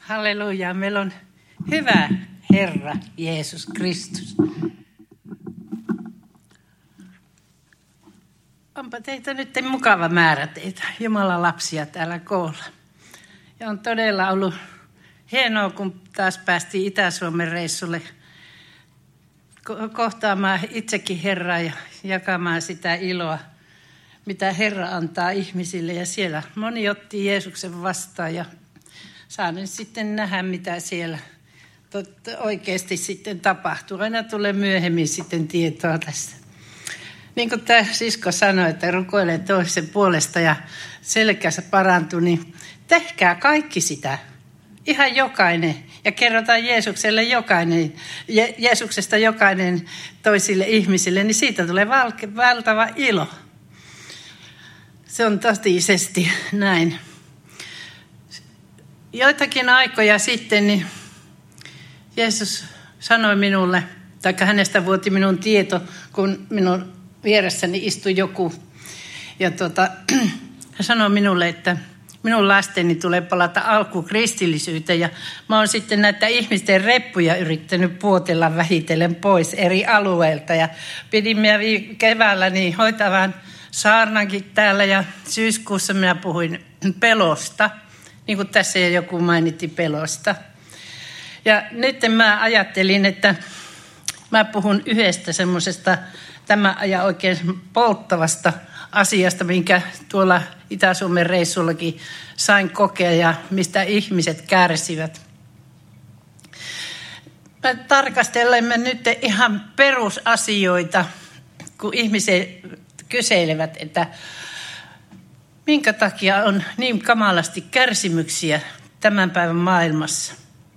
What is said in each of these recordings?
Halleluja, meillä on hyvä Herra Jeesus Kristus. Onpa teitä nyt mukava määrä teitä, Jumalan lapsia täällä koolla. Ja on todella ollut hienoa, kun taas päästiin Itä-Suomen reissulle kohtaamaan itsekin Herraa ja jakamaan sitä iloa, mitä Herra antaa ihmisille. Ja siellä moni otti Jeesuksen vastaan ja saan sitten nähdä, mitä siellä oikeasti sitten tapahtuu. Aina tulee myöhemmin sitten tietoa tästä. Niin kuin tämä sisko sanoi, että rukoilee toisen puolesta ja selkänsä parantui, niin tehkää kaikki sitä. Ihan jokainen. Ja kerrotaan Jeesuksesta jokainen toisille ihmisille, niin siitä tulee valtava ilo. Se on totisesti näin. Joitakin aikoja sitten niin Jeesus sanoi minulle, tai hänestä vuoti minun tieto, kun minun vieressäni istui joku. Ja hän sanoi minulle, että minun lasteni tulee palata alkukristillisyyteen. Ja mä oon sitten näitä ihmisten reppuja yrittänyt puotella vähitellen pois eri alueilta. Ja pidimme keväällä niin hoitavan saarnankin täällä ja syyskuussa minä puhuin pelosta. Niin kuin tässä joku mainitti pelosta. Ja nyt mä ajattelin, että mä puhun yhdestä semmoisesta tämän ajan oikein polttavasta asiasta, minkä tuolla Itä-Suomen reissullakin sain kokea ja mistä ihmiset kärsivät. Me tarkastelemme nyt ihan perusasioita, kun ihmiset kyselevät, että minkä takia on niin kamalasti kärsimyksiä tämän päivän maailmassa.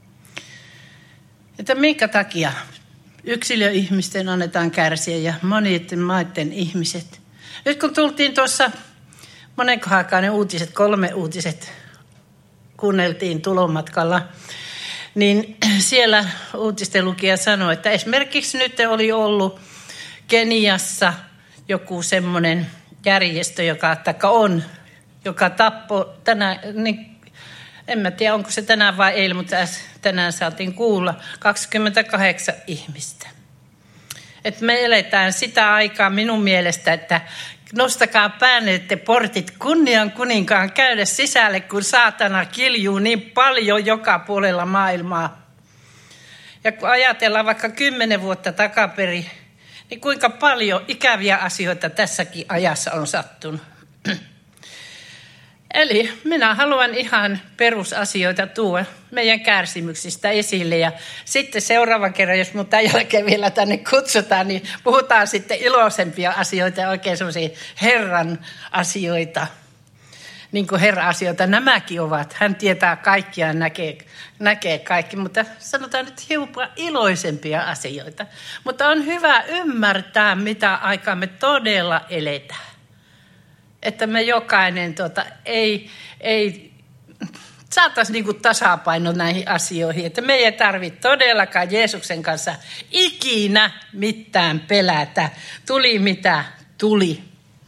Että minkä takia yksilöihmisten annetaan kärsiä ja monien maiden ihmiset. Nyt kun tultiin tuossa monenkohan ne uutiset, 3 uutiset kuunneltiin tulomatkalla, niin siellä uutisten lukija sanoi, että esimerkiksi nyt oli ollut Keniassa joku semmoinen järjestö, joka tappoi tänään, niin en mä tiedä onko se tänään vai eilen, mutta tänään saatiin kuulla 28 ihmistä. Et me eletään sitä aikaa minun mielestä, että nostakaa päänette portit kunnian kuninkaan käydä sisälle, kun saatana kiljuu niin paljon joka puolella maailmaa. Ja kun ajatellaan vaikka 10 vuotta takaperin, niin kuinka paljon ikäviä asioita tässäkin ajassa on sattunut. Eli minä haluan ihan perusasioita tuoda meidän kärsimyksistä esille. Ja sitten seuraavan kerran, jos minun tämän jälkeen vielä tänne kutsutaan, niin puhutaan sitten iloisempia asioita ja oikein sellaisia Herran asioita. Niin kuin Herran asioita nämäkin ovat. Hän tietää kaikkia ja näkee kaikki, mutta sanotaan nyt hiukan iloisempia asioita. Mutta on hyvä ymmärtää, mitä aikaa me todella eletään. Että me jokainen ei saataisiin niinku tasapaino näihin asioihin. Että me ei tarvitse todellakaan Jeesuksen kanssa ikinä mitään pelätä. Tuli mitä tuli.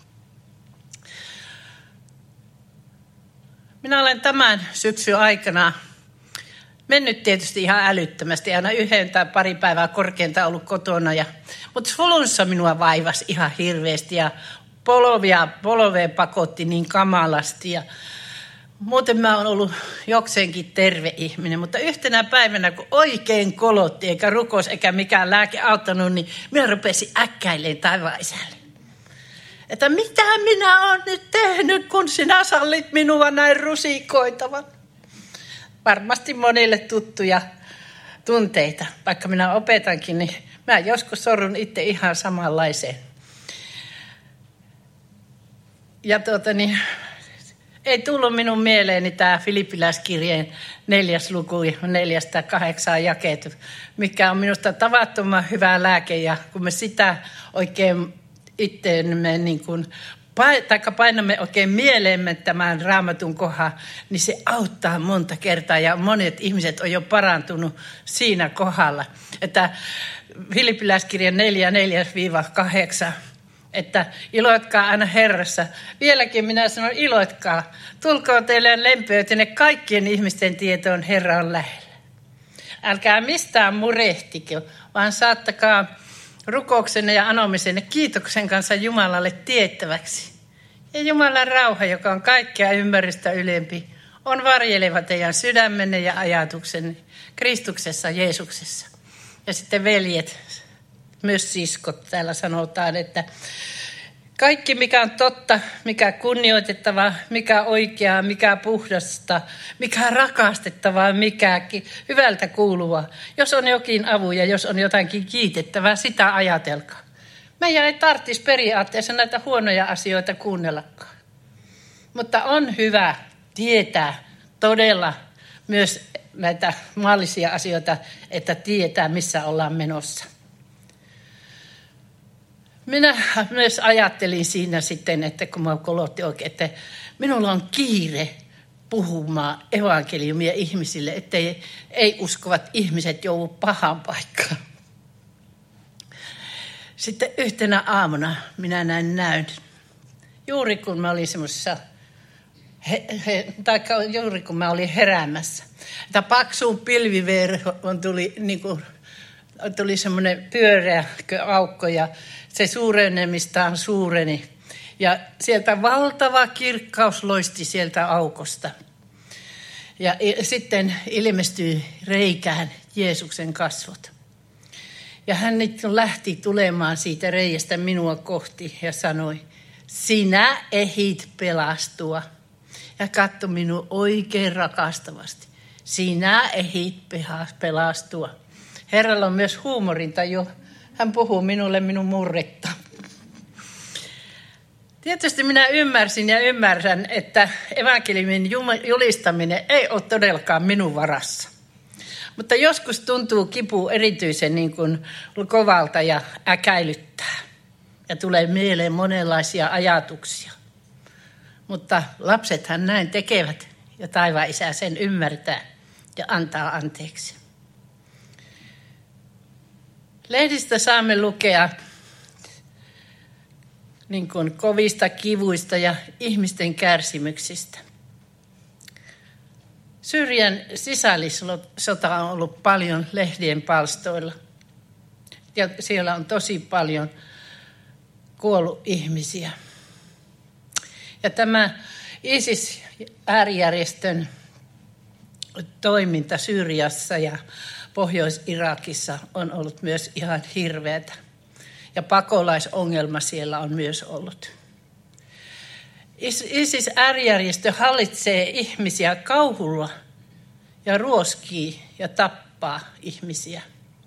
Minä olen tämän syksyn aikana mennyt tietysti ihan älyttömästi. Aina 1 tai pari päivää korkeintaan ollut kotona. Mutta flunssa minua vaivasi ihan hirveästi ja polvea pakotti niin kamalasti ja muuten mä oon ollut jokseenkin terve ihminen, mutta yhtenä päivänä kun oikein kolotti eikä rukous eikä mikään lääke auttanut, niin minä rupesin äkkäilemään taivaan isälle. Että mitä minä oon nyt tehnyt, kun sinä sallit minua näin rusikoitavan. Varmasti monille tuttuja tunteita, vaikka minä opetankin, niin mä joskus sorrun itse ihan samanlaiseen. Ja ei tullut minun mieleeni tämä Filippiläiskirjeen 4. luku, 4-8 jakeet, mikä on minusta tavattoman hyvä lääke. Ja kun me sitä oikein itseemme niin kuin, painamme oikein mieleemme tämän Raamatun kohdan, niin se auttaa monta kertaa. Ja monet ihmiset on jo parantunut siinä kohdalla. Että Filippiläiskirjan 4:4-8 että iloitkaa aina Herrassa. Vieläkin minä sanon, iloitkaa. Tulkoon teille lempeytenne kaikkien ihmisten tietoon, Herra on lähellä. Älkää mistään murehtiko, vaan saattakaa rukouksenne ja anomisenne kiitoksen kanssa Jumalalle tiettäväksi. Ja Jumalan rauha, joka on kaikkea ymmärrystä ylempi, on varjeleva teidän sydämenne ja ajatuksenne Kristuksessa Jeesuksessa. Ja sitten veljet, myös siskot, täällä sanotaan, että kaikki mikä on totta, mikä kunnioitettavaa, mikä oikeaa, mikä puhdasta, mikä rakastettavaa, mikä hyvältä kuuluvaa. Jos on jokin avu ja jos on jotakin kiitettävää, sitä ajatelkaa. Meidän ei tarvitsisi periaatteessa näitä huonoja asioita kuunnellakaan. Mutta on hyvä tietää todella myös näitä maallisia asioita, että tietää missä ollaan menossa. Minä myös ajattelin siinä sitten, että kun mä kolotti oikein, että minulla on kiire puhumaan evankeliumia ihmisille, ettei uskovat ihmiset joudu pahaan paikkaan. Sitten yhtenä aamuna minä näin, juuri kun mä olin semmoisessa, juuri kun mä olin heräämässä, että paksuun pilviverhoon tuli semmoinen pyöreä aukko ja se suurenemistaan suureni. Ja sieltä valtava kirkkaus loisti sieltä aukosta. Ja sitten ilmestyi reikään Jeesuksen kasvot. Ja hän lähti tulemaan siitä reiästä minua kohti ja sanoi, sinä ehdit pelastua. Ja katsoi minua oikein rakastavasti. Sinä ehdit pelastua. Herralla on myös huumorintaju. Hän puhuu minulle minun murretta. Tietysti minä ymmärsin ja ymmärrän, että evankeliumin julistaminen ei ole todellakaan minun varassa. Mutta joskus tuntuu kipu erityisen niin kuin kovalta ja äkäilyttää. Ja tulee mieleen monenlaisia ajatuksia. Mutta lapsethan näin tekevät ja taivaan Isä sen ymmärtää ja antaa anteeksi. Lehdistä saamme lukea niin kuin kovista kivuista ja ihmisten kärsimyksistä. Syyrian sisällissota on ollut paljon lehdien palstoilla. Ja siellä on tosi paljon kuollut ihmisiä. Ja tämä ISIS-äärijärjestön toiminta Syyriassa ja Pohjois-Irakissa on ollut myös ihan hirveätä. Ja pakolaisongelma siellä on myös ollut. ISIS-äärijärjestö hallitsee ihmisiä kauhulla ja ruoskii ja tappaa ihmisiä.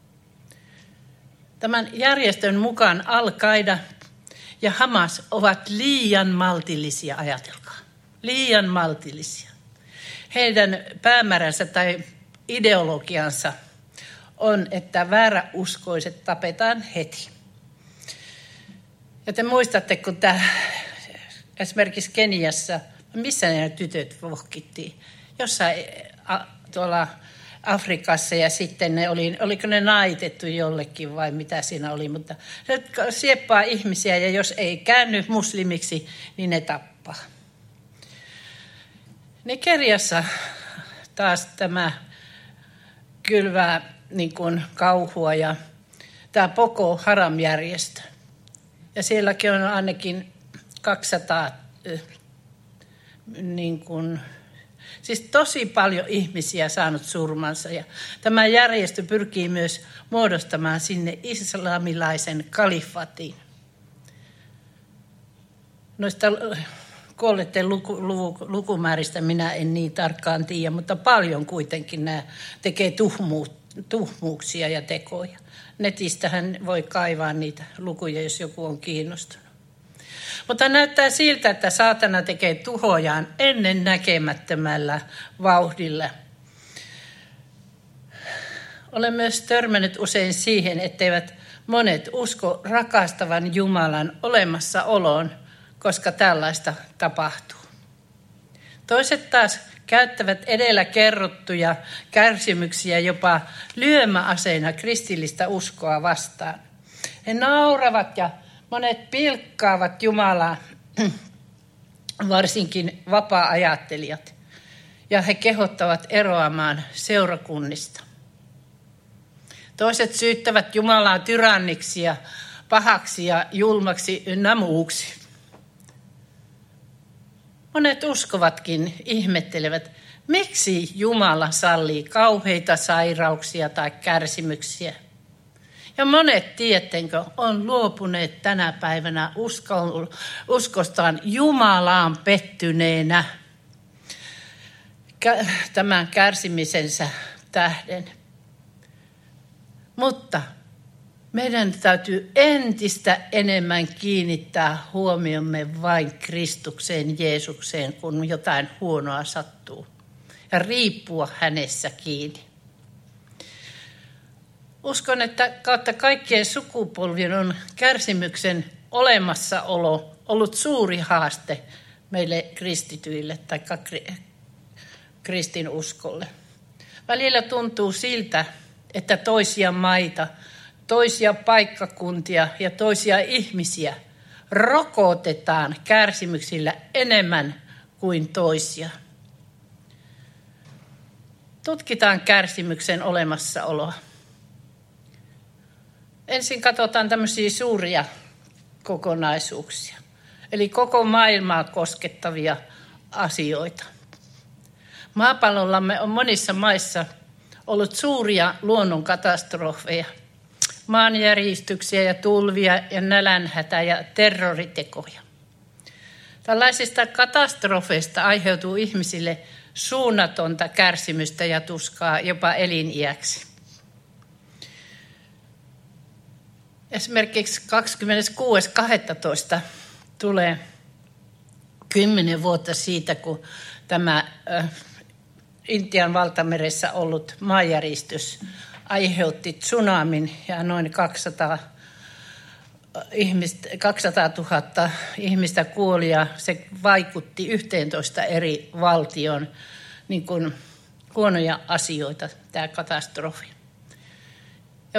Tämän järjestön mukaan Al-Qaida ja Hamas ovat liian maltillisia, ajatelkaa. Liian maltillisia. Heidän päämääränsä tai ideologiansa on, että vääräuskoiset tapetaan heti. Ja te muistatte, kun esimerkiksi Keniassa, missä ne tytöt vohkittiin? Jossain tuolla Afrikassa ja sitten oliko ne naitettu jollekin vai mitä siinä oli. Mutta se sieppaa ihmisiä ja jos ei käänny muslimiksi, niin ne tappaa. Nigeriassa taas tämä kylvää niin kuin kauhua ja tämä Boko Haram-järjestö. Ja sielläkin on ainakin 200, siis tosi paljon ihmisiä saanut surmansa. Ja tämä järjestö pyrkii myös muodostamaan sinne islamilaisen kalifatin. Noista kuolleiden lukumääristä minä en niin tarkkaan tiedä, mutta paljon kuitenkin nämä tekee tuhmuuksia ja tekoja. Netistähän voi kaivaa niitä lukuja, jos joku on kiinnostunut. Mutta näyttää siltä, että saatana tekee tuhojaan ennen näkemättömällä vauhdilla. Olen myös törmännyt usein siihen, etteivät monet usko rakastavan Jumalan olemassaoloon, koska tällaista tapahtuu. Toiset taas käyttävät edellä kerrottuja kärsimyksiä jopa lyömäaseena kristillistä uskoa vastaan. He nauravat ja Monet pilkkaavat Jumalaa, varsinkin vapaa-ajattelijat, ja he kehottavat eroamaan seurakunnista. Toiset syyttävät Jumalaa tyranniksi ja pahaksi ja julmaksi namuuksi. Monet uskovatkin ihmettelevät, miksi Jumala sallii kauheita sairauksia tai kärsimyksiä. Ja monet tietenkö on luopuneet tänä päivänä uskostaan Jumalaan pettyneenä tämän kärsimisensä tähden. Mutta meidän täytyy entistä enemmän kiinnittää huomiomme vain Kristukseen, Jeesukseen, kun jotain huonoa sattuu. Ja riippua hänessä kiinni. Uskon, että kautta kaikkien sukupolvien on kärsimyksen olemassaolo ollut suuri haaste meille kristityille tai kristinuskolle. Välillä tuntuu siltä, että toisia maita, toisia paikkakuntia ja toisia ihmisiä rokotetaan kärsimyksillä enemmän kuin toisia. Tutkitaan kärsimyksen olemassaoloa. Ensin katsotaan tämmöisiä suuria kokonaisuuksia, eli koko maailmaa koskettavia asioita. Maapallollamme on monissa maissa ollut suuria luonnonkatastrofeja, maanjäristyksiä ja tulvia ja nälänhätä ja terroritekoja. Tällaisista katastrofeista aiheutuu ihmisille suunnatonta kärsimystä ja tuskaa jopa eliniäksi. Esimerkiksi 26.12. tulee 10 vuotta siitä, kun tämä Intian valtameressä ollut maanjäristys aiheutti tsunamin ja noin 200 000 ihmistä kuoli ja se vaikutti 11 eri valtion niin kuin huonoja asioita, tämä katastrofi. Ja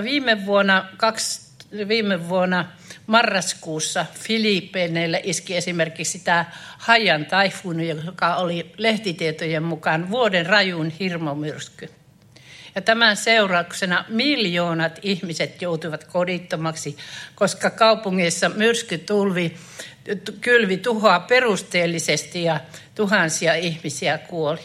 viime vuonna marraskuussa Filippiineillä iski esimerkiksi tämä Haiyan taifuuni, joka oli lehtitietojen mukaan vuoden rajun hirmumyrsky. Ja tämän seurauksena miljoonat ihmiset joutuivat kodittomaksi, koska kaupungeissa myrskytulvi kylvi tuhoa perusteellisesti ja tuhansia ihmisiä kuoli.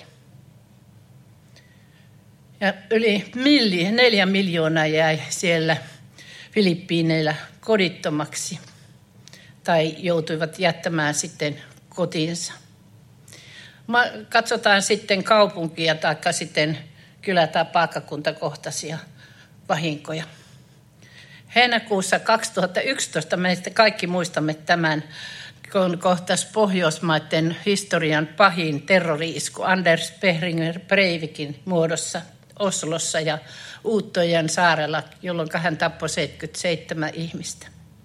Ja yli 4 miljoonaa jäi siellä Filippiineillä kodittomaksi tai joutuivat jättämään sitten kotinsa. Katsotaan sitten kaupunkia tai sitten kylä- tai paikkakuntakohtaisia vahinkoja. Heinäkuussa 2011 meistä kaikki muistamme tämän, kun kohtasi Pohjoismaiden historian pahin terrori-isku Anders Behringer Breivikin muodossa Oslossa ja Uuttojen saarella, jolloin hän tappoi 77 ihmistä.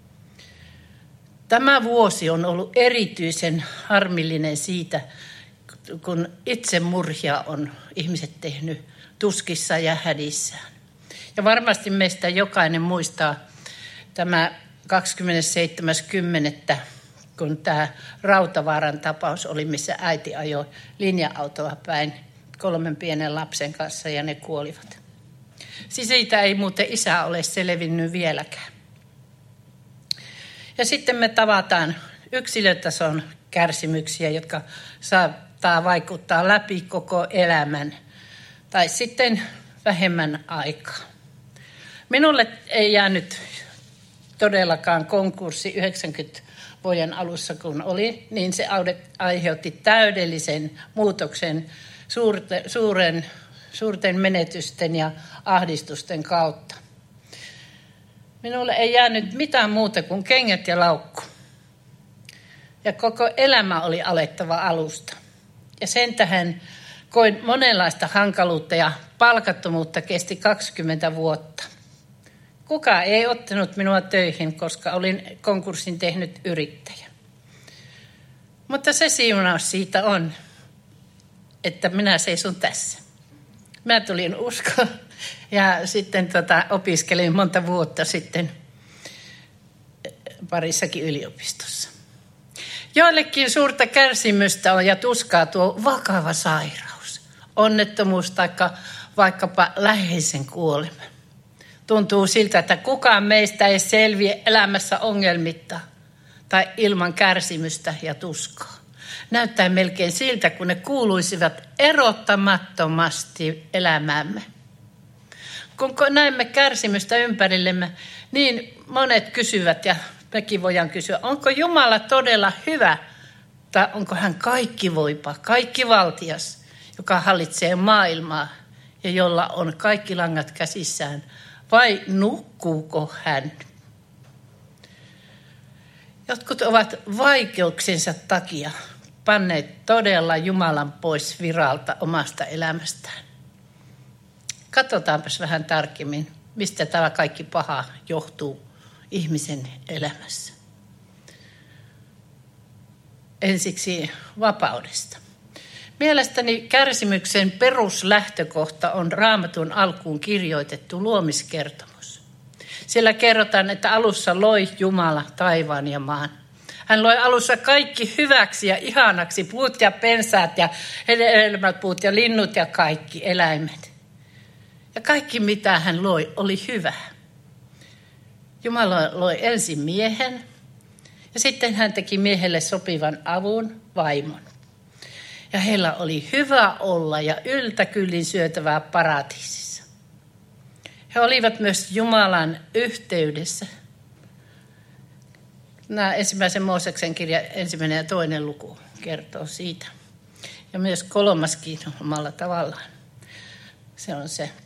Tämä vuosi on ollut erityisen harmillinen siitä, kun itsemurhia on ihmiset tehnyt tuskissa ja hädissään. Ja varmasti meistä jokainen muistaa tämä 27.10., kun tämä Rautavaaran tapaus oli, missä äiti ajoi linja-autoa päin 3 pienen lapsen kanssa ja ne kuolivat. Siis siitä ei muuten isä ole selvinnyt vieläkään. Ja sitten me tavataan yksilötason kärsimyksiä, jotka saattaa vaikuttaa läpi koko elämän tai sitten vähemmän aikaa. Minulle ei jäänyt todellakaan konkurssi 90 vuoden alussa, kun oli, niin se aiheutti täydellisen muutoksen suurten menetysten ja ahdistusten kautta. Minulle ei jäänyt mitään muuta kuin kengät ja laukku. Ja koko elämä oli alettava alusta. Ja sen tähän koin monenlaista hankaluutta ja palkattomuutta kesti 20 vuotta. Kukaan ei ottanut minua töihin, koska olin konkurssin tehnyt yrittäjä. Mutta se siunaus siitä on, että minä seison tässä. Mä tulin uskoon ja sitten opiskelin monta vuotta sitten parissakin yliopistossa. Joillekin suurta kärsimystä on ja tuskaa tuo vakava sairaus, onnettomuus tai vaikkapa läheisen kuolema. Tuntuu siltä, että kukaan meistä ei selviä elämässä ongelmitta tai ilman kärsimystä ja tuskaa. Näyttää melkein siltä, kun ne kuuluisivat erottamattomasti elämäämme. Kun näemme kärsimystä ympärillemme, niin monet kysyvät ja mekin voidaan kysyä, onko Jumala todella hyvä tai onko hän kaikkivoipa, kaikkivaltias, joka hallitsee maailmaa ja jolla on kaikki langat käsissään, vai nukkuuko hän? Jotkut ovat vaikeuksensa takia panneet todella Jumalan pois viralta omasta elämästään. Katsotaanpas vähän tarkemmin, mistä tämä kaikki paha johtuu ihmisen elämässä. Ensiksi vapaudesta. Mielestäni kärsimyksen peruslähtökohta on Raamatun alkuun kirjoitettu luomiskertomus. Siellä kerrotaan, että alussa loi Jumala taivaan ja maan. Hän loi alussa kaikki hyväksi ja ihanaksi, puut ja pensaat ja hedelmäpuut ja linnut ja kaikki eläimet. Ja kaikki mitä hän loi oli hyvä. Jumala loi ensin miehen ja sitten hän teki miehelle sopivan avun, vaimon. Ja heillä oli hyvä olla ja yltäkyllin syötävää paratiisissa. He olivat myös Jumalan yhteydessä. Nämä ensimmäisen Mooseksen kirja 1. ja 2. luku kertoo siitä. Ja myös 3. omalla tavallaan. Se on se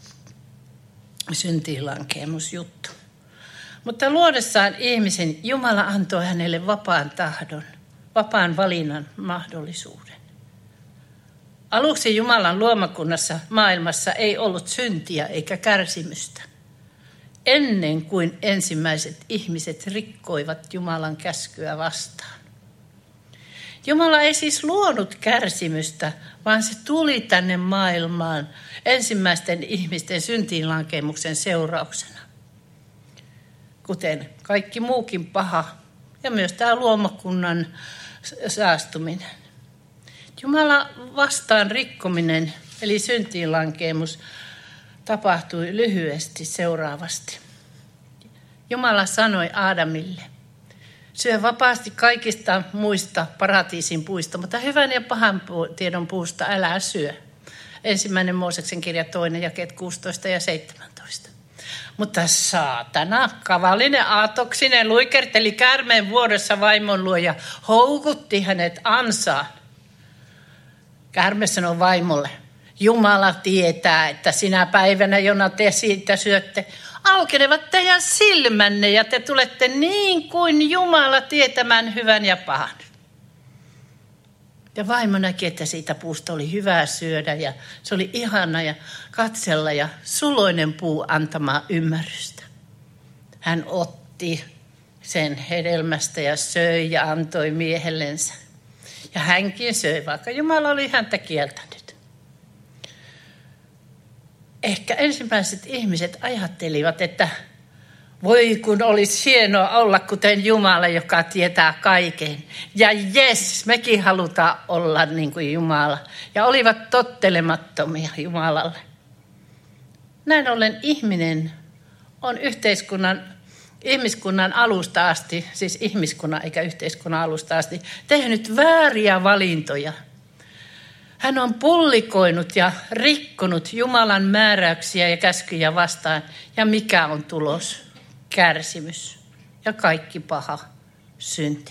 syntiinlankeemusjuttu. Mutta luodessaan ihmisen Jumala antoi hänelle vapaan tahdon, vapaan valinnan mahdollisuuden. Aluksi Jumalan luomakunnassa maailmassa ei ollut syntiä eikä kärsimystä. Ennen kuin ensimmäiset ihmiset rikkoivat Jumalan käskyä vastaan. Jumala ei siis luonut kärsimystä, vaan se tuli tänne maailmaan ensimmäisten ihmisten syntiinlankemuksen seurauksena. Kuten kaikki muukin paha ja myös tämä luomakunnan saastuminen. Jumala vastaan rikkominen, eli syntiinlankemus, tapahtui lyhyesti seuraavasti. Jumala sanoi Aadamille, syö vapaasti kaikista muista paratiisin puista, mutta hyvän ja pahan tiedon puusta älä syö. 1. Mooseksen kirja 2. jakeet 16 ja 17. Mutta saatana, kavallinen aatoksinen, luikerteli käärmeen vuodessa vaimon luo ja houkutti hänet ansaan. Käärme sanoi vaimolle, Jumala tietää, että sinä päivänä, jona te siitä syötte, aukenevat teidän silmänne ja te tulette niin kuin Jumala tietämään hyvän ja pahan. Ja vaimo näki, että siitä puusta oli hyvää syödä ja se oli ihana ja katsella ja suloinen puu antamaa ymmärrystä. Hän otti sen hedelmästä ja söi ja antoi miehellensä. Ja hänkin söi, vaikka Jumala oli häntä kieltänyt. Ehkä ensimmäiset ihmiset ajattelivat, että voi kun olisi hienoa olla kuten Jumala, joka tietää kaiken. Ja jes, mekin halutaan olla niin kuin Jumala. Ja olivat tottelemattomia Jumalalle. Näin ollen ihminen on ihmiskunnan alusta asti, siis ihmiskunnan eikä yhteiskunnan alusta asti, tehnyt vääriä valintoja. Hän on pullikoinut ja rikkonut Jumalan määräyksiä ja käskyjä vastaan. Ja mikä on tulos? Kärsimys ja kaikki paha, synti.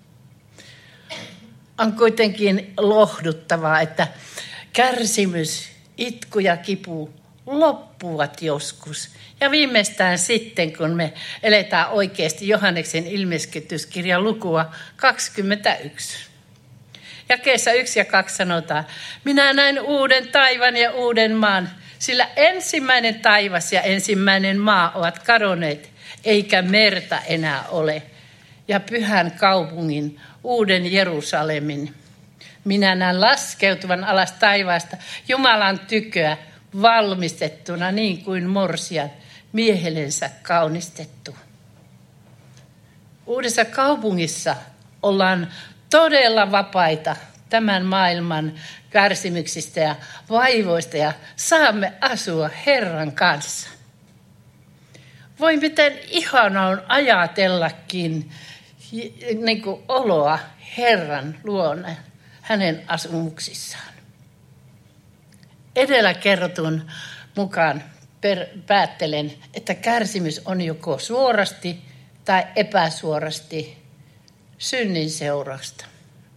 On kuitenkin lohduttavaa, että kärsimys, itku ja kipu loppuvat joskus. Ja viimeistään sitten, kun me eletään oikeasti Johanneksen ilmestyskirjan lukua 21. Jakeessa 1 ja 2 sanotaan, minä näin uuden taivan ja uuden maan, sillä ensimmäinen taivas ja ensimmäinen maa ovat kadonneet, eikä merta enää ole. Ja pyhän kaupungin, uuden Jerusalemin. Minä näen laskeutuvan alas taivaasta Jumalan tyköä valmistettuna niin kuin morsian miehellensä kaunistettu. Uudessa kaupungissa ollaan todella vapaita tämän maailman kärsimyksistä ja vaivoista ja saamme asua Herran kanssa. Voi miten ihanaa on ajatellakin niin kuin oloa Herran luona, hänen asumuksissaan. Edellä kerrotun mukaan päättelen, että kärsimys on joko suorasti tai epäsuorasti synnin seurausta.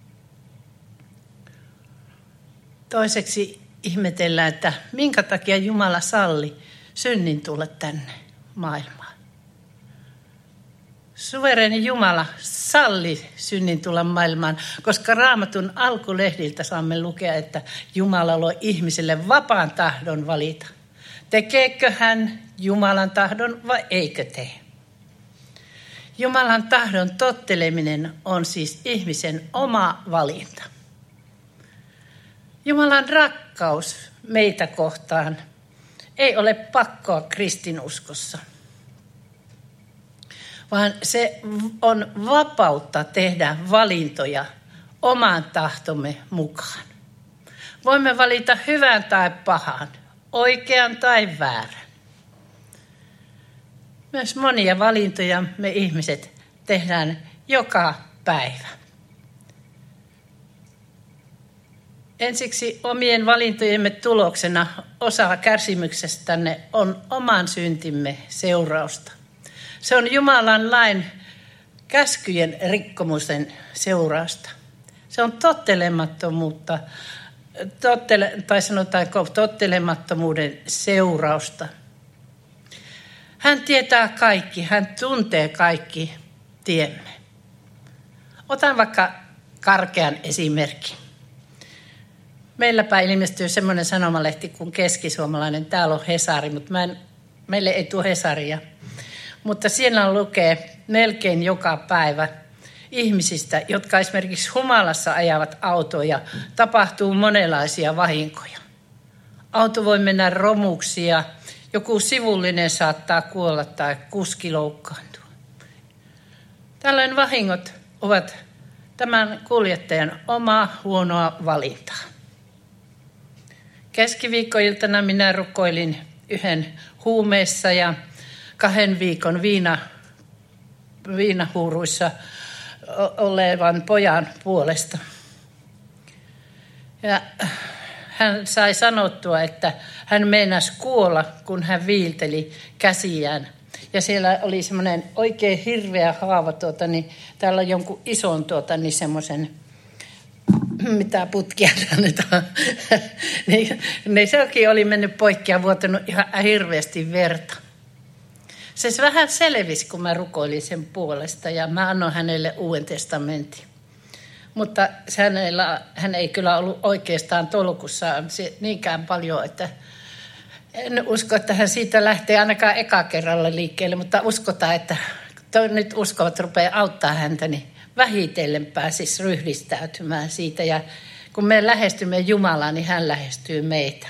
Toiseksi ihmetellään, että minkä takia Jumala salli synnin tulla tänne maailmaan. Suvereeni Jumala salli synnin tulla maailmaan, koska Raamatun alkulehdiltä saamme lukea, että Jumala loi ihmiselle vapaan tahdon valita. Tekeekö hän Jumalan tahdon vai eikö tee? Jumalan tahdon totteleminen on siis ihmisen oma valinta. Jumalan rakkaus meitä kohtaan ei ole pakkoa kristinuskossa, vaan se on vapautta tehdä valintoja oman tahtomme mukaan. Voimme valita hyvän tai pahan, oikean tai väärän. Myös monia valintoja me ihmiset tehdään joka päivä. Ensiksi omien valintojemme tuloksena osa kärsimyksestämme on oman syntimme seurausta. Se on Jumalan lain käskyjen rikkomusten seurausta. Se on tottelemattomuutta, tai sanotaanko tottelemattomuuden seurausta. Hän tietää kaikki, hän tuntee kaikki tiemme. Otan vaikka karkean esimerkin. Meilläpä ilmestyy semmoinen sanomalehti kuin Keskisuomalainen. Täällä on Hesari, mutta meille ei tule Hesaria. Mutta siellä lukee melkein joka päivä ihmisistä, jotka esimerkiksi humalassa ajavat autoja. Tapahtuu monenlaisia vahinkoja. Auto voi mennä romuksi ja joku sivullinen saattaa kuolla tai kuski loukkaantua. Tällöin vahingot ovat tämän kuljettajan omaa huonoa valintaa. Keskiviikkoiltana minä rukoilin yhden huumeessa ja 2 viikon viinahuuruissa olevan pojan puolesta. Ja hän sai sanottua, että hän meinasi kuolla, kun hän viilteli käsiään. Ja siellä oli semmoinen oikein hirveä haava, täällä on jonkun ison semmoisen, mitä putkia nyt on. niin sekin oli mennyt poikki ja vuotanut ihan hirveästi verta. Se vähän selvisi, kun mä rukoilin sen puolesta ja mä annoin hänelle Uuden testamentin. Mutta hän ei kyllä ollut oikeastaan tolkussa niinkään paljon, että en usko, että hän siitä lähtee ainakaan eka kerralla liikkeelle, mutta uskotaan, että nyt uskovat rupeaa auttaa häntä, niin vähitellen pääsisi ryhdistäytymään siitä. Ja kun me lähestymme Jumalaa, niin hän lähestyy meitä.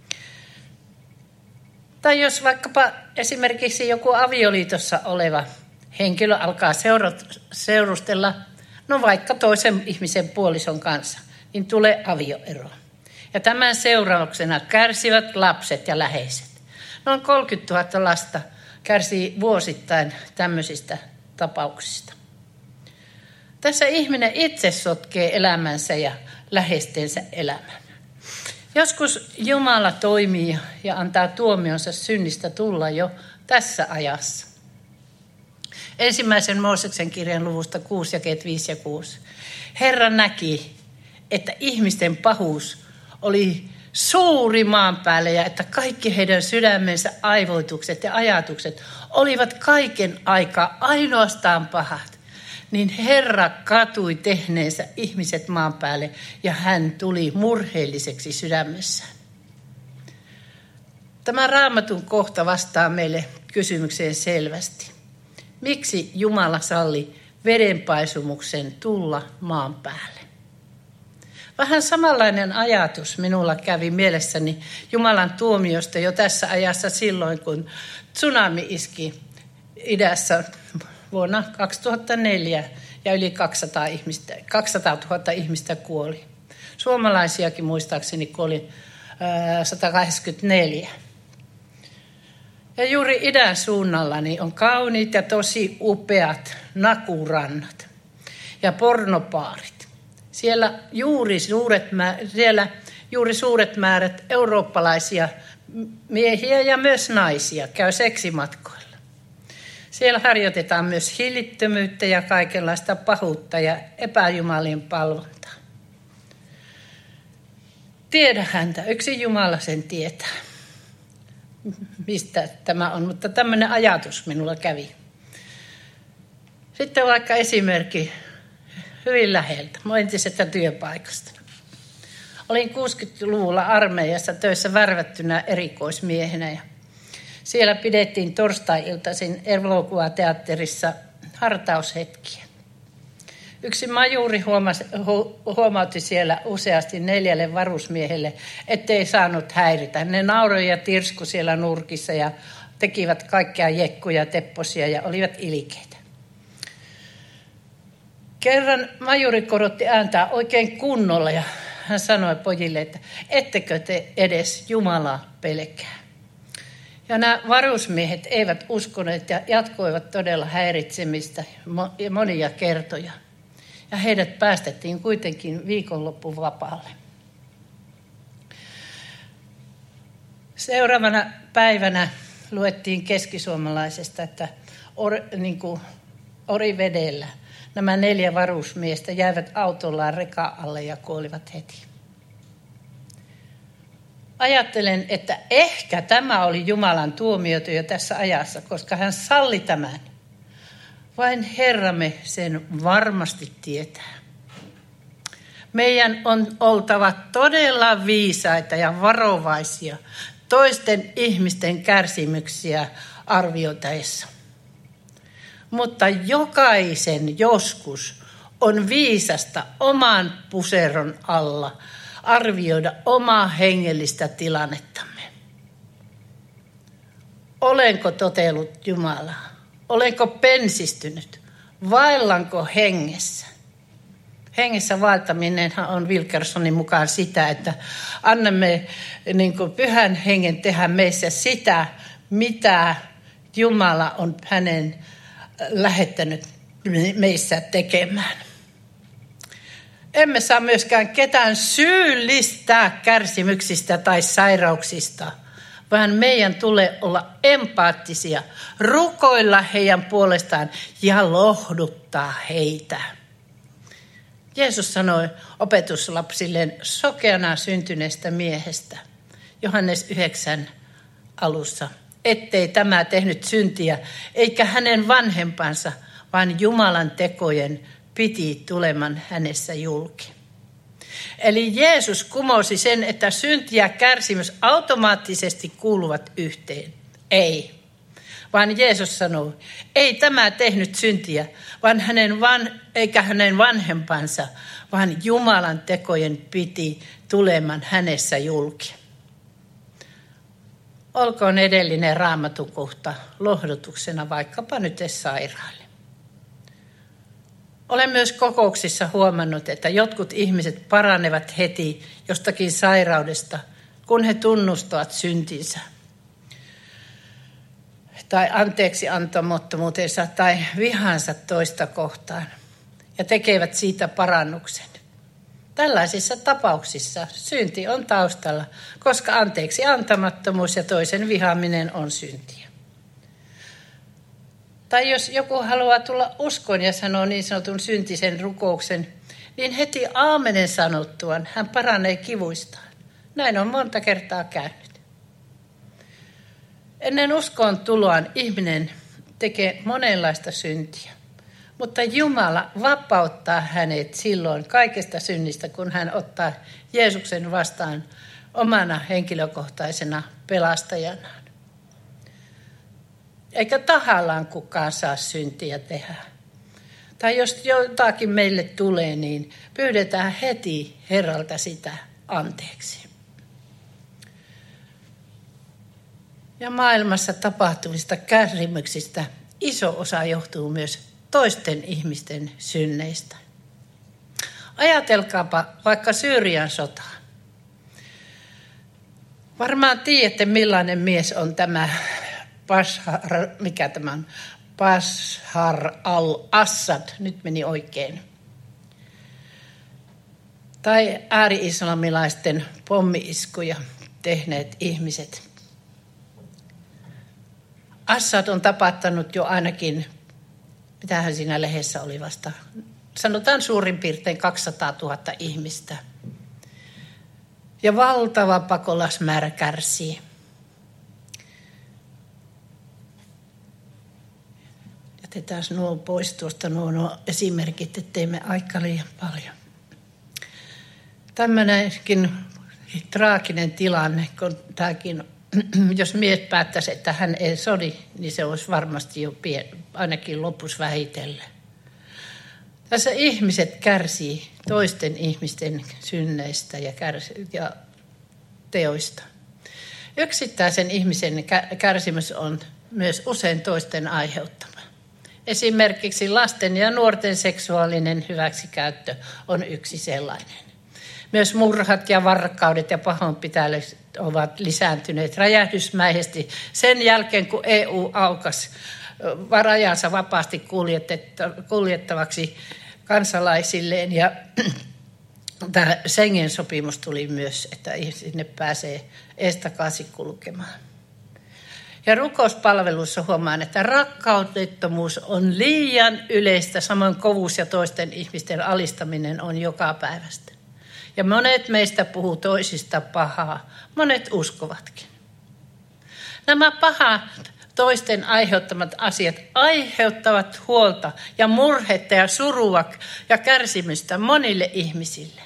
Tai jos vaikkapa esimerkiksi joku avioliitossa oleva henkilö alkaa seurustella, no vaikka toisen ihmisen puolison kanssa, niin tulee avioero. Ja tämän seurauksena kärsivät lapset ja läheiset. Noin 30 000 lasta kärsii vuosittain tämmöisistä tapauksista. Tässä ihminen itse sotkee elämänsä ja läheistensä elämän. Joskus Jumala toimii ja antaa tuomionsa synnistä tulla jo tässä ajassa. 1. Mooseksen kirjan luvusta 6, jakeet 5 ja 6. Herra näki, että ihmisten pahuus oli suuri maan päälle ja että kaikki heidän sydämensä aivoitukset ja ajatukset olivat kaiken aikaa ainoastaan pahat. Niin Herra katui tehneensä ihmiset maan päälle ja hän tuli murheelliseksi sydämessään. Tämä Raamatun kohta vastaa meille kysymykseen selvästi. Miksi Jumala salli vedenpaisumuksen tulla maan päälle? Vähän samanlainen ajatus minulla kävi mielessäni Jumalan tuomiosta jo tässä ajassa silloin, kun tsunami iski idässä vuonna 2004 ja yli 200 000 ihmistä kuoli. Suomalaisiakin muistaakseni kuoli 184. Ja juuri idän suunnalla niin on kauniit ja tosi upeat nakurannat ja pornopaarit. Siellä juuri suuret määrät eurooppalaisia miehiä ja myös naisia käy seksimatkoilla. Siellä harjoitetaan myös hillittömyyttä ja kaikenlaista pahuutta ja epäjumalien palvontaa. Tiedä häntä, yksi Jumala sen tietää, mistä tämä on, mutta tämmöinen ajatus minulla kävi. Sitten vaikka esimerkki hyvin läheltä, mun entisestä työpaikasta. Olin 60-luvulla armeijassa töissä värvättynä erikoismiehenä ja siellä pidettiin torstai-iltaisin elokuvateatterissa hartaushetkiä. Yksi majuuri huomautti siellä useasti 4 varusmiehelle, ettei saanut häiritä. Ne nauroi ja tirsku siellä nurkissa ja tekivät kaikkea jekkuja, tepposia ja olivat ilkeitä. Kerran majuri korotti ääntää oikein kunnolla ja hän sanoi pojille, että ettekö te edes Jumalaa pelkää. Ja nämä varusmiehet eivät uskoneet ja jatkoivat todella häiritsemistä monia kertoja. Ja heidät päästettiin kuitenkin viikonloppuvapaalle. Seuraavana päivänä luettiin keskisuomalaisesta, että Orivedellä nämä 4 varusmiestä jäivät autollaan rekan alle ja kuolivat heti. Ajattelen, että ehkä tämä oli Jumalan tuomiotyö jo tässä ajassa, koska hän salli tämän. Vain Herramme sen varmasti tietää. Meidän on oltava todella viisaita ja varovaisia toisten ihmisten kärsimyksiä arvioitaessa. Mutta jokaisen joskus on viisasta oman puseron alla arvioida omaa hengellistä tilannettamme. Olenko totellut Jumalaa? Olenko pensistynyt? Vaellanko hengessä? Hengessä vaeltaminenhan on Wilkersonin mukaan sitä, että annamme pyhän hengen tehdä meissä sitä, mitä Jumala on hänen lähettänyt meissä tekemään. Emme saa myöskään ketään syyllistää kärsimyksistä tai sairauksista, vaan meidän tulee olla empaattisia, rukoilla heidän puolestaan ja lohduttaa heitä. Jeesus sanoi opetuslapsilleen sokeana syntyneestä miehestä, Johannes 9 alussa, ettei tämä tehnyt syntiä, eikä hänen vanhempansa, vaan Jumalan tekojen piti tuleman hänessä julki. Eli Jeesus kumosi sen, että synti ja kärsimys automaattisesti kuuluvat yhteen. Ei. Vaan Jeesus sanoi, ei tämä tehnyt syntiä, eikä hänen vanhempansa, vaan Jumalan tekojen piti tuleman hänessä julki. Olkoon edellinen raamatukohta lohdutuksena vaikkapa nyt sairaille. Olen myös kokouksissa huomannut, että jotkut ihmiset paranevat heti jostakin sairaudesta, kun he tunnustavat syntinsä. Tai anteeksiantamattomuutensa tai vihansa toista kohtaan ja tekevät siitä parannuksen. Tällaisissa tapauksissa synti on taustalla, koska anteeksiantamattomuus ja toisen vihaaminen on syntiä. Tai jos joku haluaa tulla uskoon ja sanoo niin sanotun syntisen rukouksen, niin heti aamenen sanottuaan hän paranee kivuistaan. Näin on monta kertaa käynyt. Ennen uskoon tuloaan ihminen tekee monenlaista syntiä, mutta Jumala vapauttaa hänet silloin kaikesta synnistä, kun hän ottaa Jeesuksen vastaan omana henkilökohtaisena pelastajanaan. Eikä tahallaan kukaan saa syntiä tehdä. Tai jos jotakin meille tulee, niin pyydetään heti Herralta sitä anteeksi. Ja maailmassa tapahtuvista kärsimyksistä iso osa johtuu myös toisten ihmisten synneistä. Ajatelkaapa vaikka Syyrian sotaa. Varmaan tiedätte, millainen mies on tämä Bashar al-Assad, nyt meni oikein. Tai ääri-islamilaisten pommi-iskuja tehneet ihmiset. Assad on tapattanut jo ainakin, mitähän siinä lehdessä oli vasta, sanotaan suurin piirtein 200 000 ihmistä. Ja valtava pakolaismäärä kärsii. Jätetään nuo pois tuosta nuo esimerkit, ettei me aika liian paljon. Tämmöinenkin traaginen tilanne, kun tämäkin, jos mies päättäisi, että hän ei sodi, niin se olisi varmasti jo ainakin lopussa vähitellen. Tässä ihmiset kärsii toisten ihmisten synneistä ja teoista. Yksittäisen ihmisen kärsimys on myös usein toisten aiheuttama. Esimerkiksi lasten ja nuorten seksuaalinen hyväksikäyttö on yksi sellainen. Myös murhat ja varkaudet ja pahoinpitelyt ovat lisääntyneet räjähdysmäisesti sen jälkeen, kun EU aukasi rajansa vapaasti kuljettavaksi kansalaisilleen. Ja tämä Schengen-sopimus tuli myös, että sinne pääsee eestakaisin kulkemaan. Ja rukouspalvelussa huomaan, että rakkaudettomuus on liian yleistä, samoin kovuus ja toisten ihmisten alistaminen on jokapäiväistä. Ja monet meistä puhuu toisista pahaa, monet uskovatkin. Nämä pahat toisten aiheuttamat asiat aiheuttavat huolta ja murhetta ja surua ja kärsimystä monille ihmisille.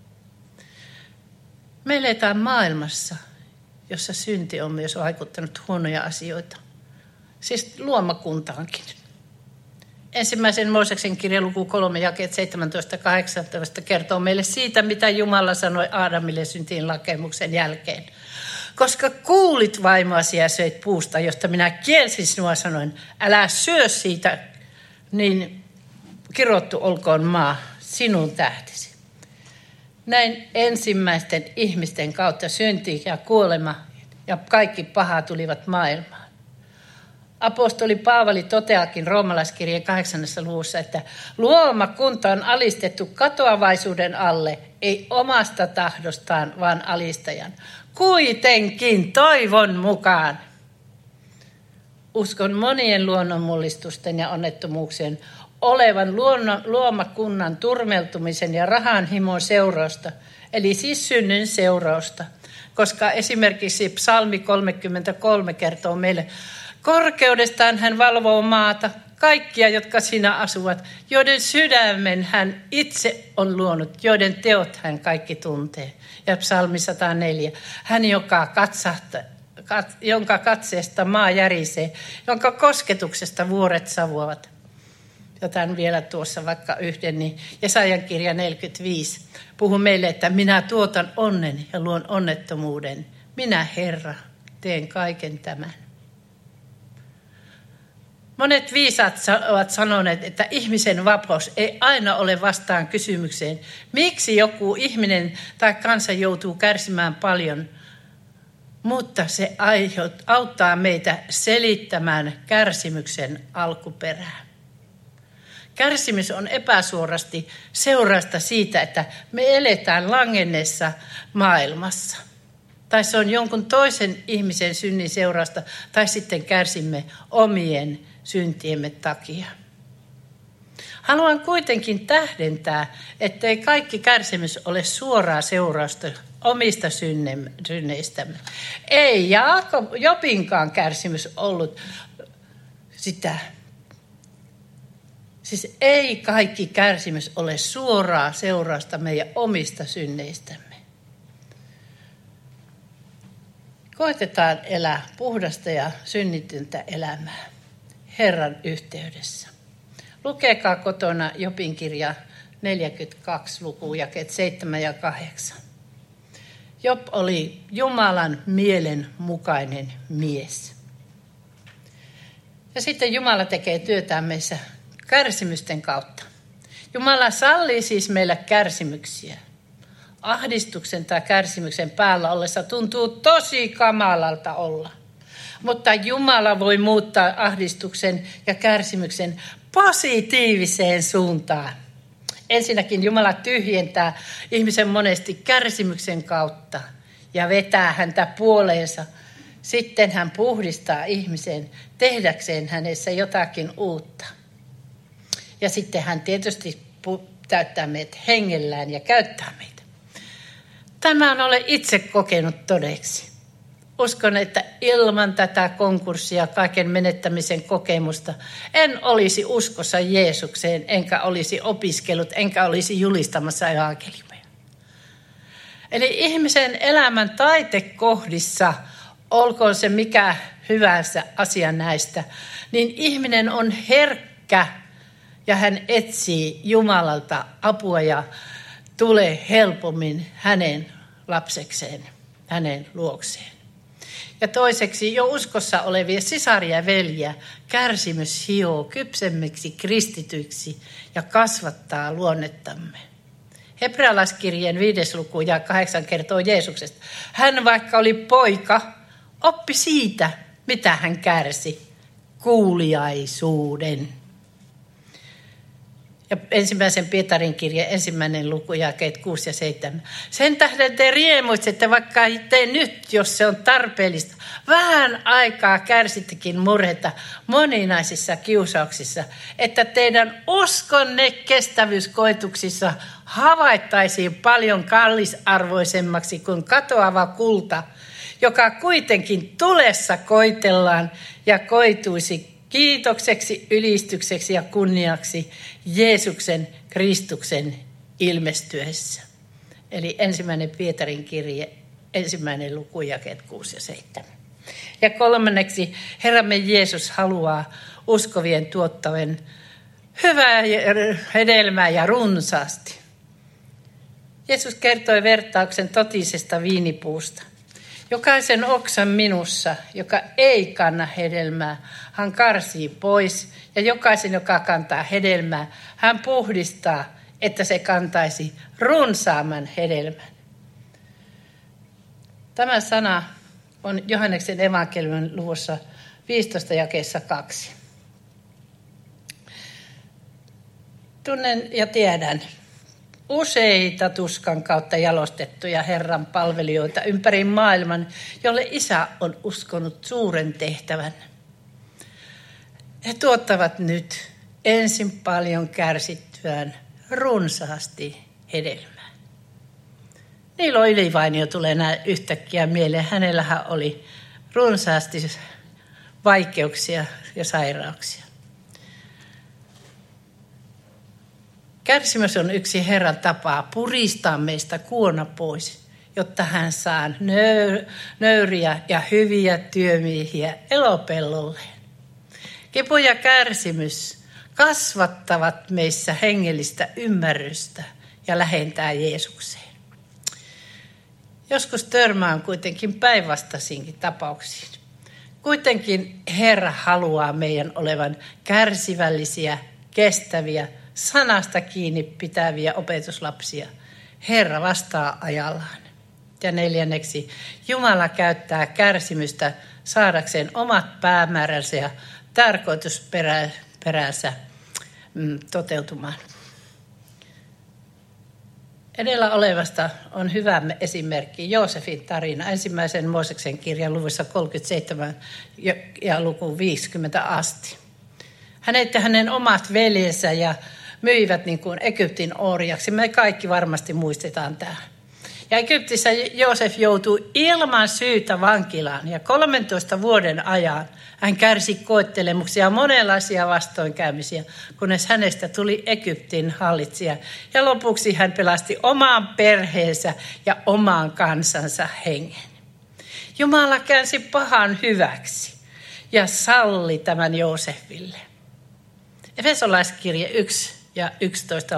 Me eletään maailmassa, jossa synti on myös vaikuttanut huonoja asioita. Siis luomakuntaankin. Ensimmäisen Mooseksen kirjan luku 3 jakeet 17-18 kertoo meille siitä, mitä Jumala sanoi Aadamille syntiin lakemuksen jälkeen. Koska kuulit vaimoasi ja söit puusta, josta minä kielsin sinua sanoin, älä syö siitä, niin kirottu olkoon maa sinun tähtesi. Näin ensimmäisten ihmisten kautta synti ja kuolema ja kaikki paha tulivat maailmaan. Apostoli Paavali toteakin roomalaiskirjeen 8. luvussa, että luomakunta on alistettu katoavaisuuden alle, ei omasta tahdostaan, vaan alistajan. Kuitenkin toivon mukaan. Uskon monien luonnonmullistusten ja onnettomuuksien olevan luomakunnan turmeltumisen ja rahanhimon seurausta, eli siis synnyn seurausta. Koska esimerkiksi Psalmi 33 kertoo meille, korkeudestaan hän valvoo maata, kaikkia, jotka siinä asuvat, joiden sydämen hän itse on luonut, joiden teot hän kaikki tuntee. Ja Psalmi 104, hän jonka katseesta maa järisee, jonka kosketuksesta vuoret savuavat. Jotain vielä tuossa vaikka yhden, niin Jesajan kirja 45 puhuu meille, että minä tuotan onnen ja luon onnettomuuden. Minä Herra teen kaiken tämän. Monet viisaat ovat sanoneet, että ihmisen vapaus ei aina ole vastaan kysymykseen, miksi joku ihminen tai kansa joutuu kärsimään paljon, mutta se auttaa meitä selittämään kärsimyksen alkuperää. Kärsimys on epäsuorasti seurausta siitä, että me eletään langenneessa maailmassa. Tai se on jonkun toisen ihmisen synnin seurausta, tai sitten kärsimme omien syntiemme takia. Haluan kuitenkin tähdentää, ettei kaikki kärsimys ole suoraa seurausta omista synneistämme. Ei Jobinkaan kärsimys ollut sitä. Siis ei kaikki kärsimys ole suoraa seurausta meidän omista synneistämme. Koetetaan elää puhdasta ja synnityntä elämää Herran yhteydessä. Lukekaa kotona Jobin kirja 42 luku, jakeet 7 ja 8. Job oli Jumalan mielen mukainen mies. Ja sitten Jumala tekee työtään meissä kärsimysten kautta. Jumala sallii siis meille kärsimyksiä. Ahdistuksen tai kärsimyksen päällä ollessa tuntuu tosi kamalalta olla. Mutta Jumala voi muuttaa ahdistuksen ja kärsimyksen positiiviseen suuntaan. Ensinnäkin Jumala tyhjentää ihmisen monesti kärsimyksen kautta ja vetää häntä puoleensa. Sitten hän puhdistaa ihmisen tehdäkseen hänessä jotakin uutta. Ja sitten hän tietysti täyttää meidät hengellään ja käyttää meitä. Tämän olen itse kokenut todeksi. Uskon, että ilman tätä konkurssia, kaiken menettämisen kokemusta, en olisi uskossa Jeesukseen, enkä olisi opiskellut, enkä olisi julistamassa evankeliumia. Eli ihmisen elämän taitekohdissa, olkoon se mikä hyvänsä asia näistä, niin ihminen on herkkä ja hän etsii Jumalalta apua ja tulee helpommin hänen lapsekseen, hänen luokseen. Ja toiseksi jo uskossa olevia sisaria ja veljiä kärsimys hioo kypsemmiksi kristityiksi ja kasvattaa luonnettamme. Hebrealaiskirjeen 5. luku ja 8 kertoo Jeesuksesta. Hän vaikka oli poika, oppi siitä, mitä hän kärsi, kuuliaisuuden. Ja ensimmäisen Pietarin kirjeen 1. luku jakeet 6 ja 7. Sen tähden te riemuitsette, vaikka te nyt, jos se on tarpeellista, vähän aikaa kärsittekin murhetta moninaisissa kiusauksissa, että teidän uskonne kestävyyskoetuksissa havaittaisiin paljon kallisarvoisemmaksi kuin katoava kulta, joka kuitenkin tulessa koitellaan ja koituisi kiitokseksi, ylistykseksi ja kunniaksi Jeesuksen Kristuksen ilmestyessä. Eli 1. Pietarin kirje, 1. luku, jakeet 6 ja 7. Ja kolmanneksi, Herramme Jeesus haluaa uskovien tuottavan hyvää hedelmää ja runsaasti. Jeesus kertoi vertauksen totisesta viinipuusta. Jokaisen oksan minussa, joka ei kanna hedelmää, hän karsii pois. Ja jokaisen, joka kantaa hedelmää, hän puhdistaa, että se kantaisi runsaamman hedelmän. Tämä sana on Johanneksen evankeliumin luvussa 15 jakeessa 2. Tunnen ja tiedän useita tuskan kautta jalostettuja Herran palvelijoita ympäri maailman, jolle Isä on uskonut suuren tehtävän. He tuottavat nyt ensin paljon kärsittyään runsaasti hedelmää. Niilo Ylivainio tulee näin yhtäkkiä mieleen. Hänellähän oli runsaasti vaikeuksia ja sairauksia. Kärsimys on yksi Herran tapaa puristaa meistä kuona pois, jotta hän saa nöyriä ja hyviä työmiehiä elopellolleen. Kipu ja kärsimys kasvattavat meissä hengellistä ymmärrystä ja lähentää Jeesukseen. Joskus törmään kuitenkin päinvastaisinkin tapauksiin. Kuitenkin Herra haluaa meidän olevan kärsivällisiä, kestäviä, sanasta kiinni pitäviä opetuslapsia. Herra vastaa ajallaan. Ja neljänneksi, Jumala käyttää kärsimystä saadakseen omat päämääränsä ja tarkoitusperänsä toteutumaan. Edellä olevasta on hyvä esimerkki Joosefin tarina, 1. Mooseksen kirjan luvussa 37 ja luku 50 asti. Hänet ja hänen omat veljensä ja myivät niin kuin Egyptin orjaksi. Me kaikki varmasti muistetaan tämä. Ja Egyptissä Joosef joutui ilman syytä vankilaan ja 13 vuoden ajan hän kärsi koettelemuksia ja monenlaisia vastoinkäymisiä, kunnes hänestä tuli Egyptin hallitsija. Ja lopuksi hän pelasti oman perheensä ja oman kansansa hengen. Jumala käänsi pahan hyväksi ja salli tämän Joosefille. Efesolaiskirje 1 ja 11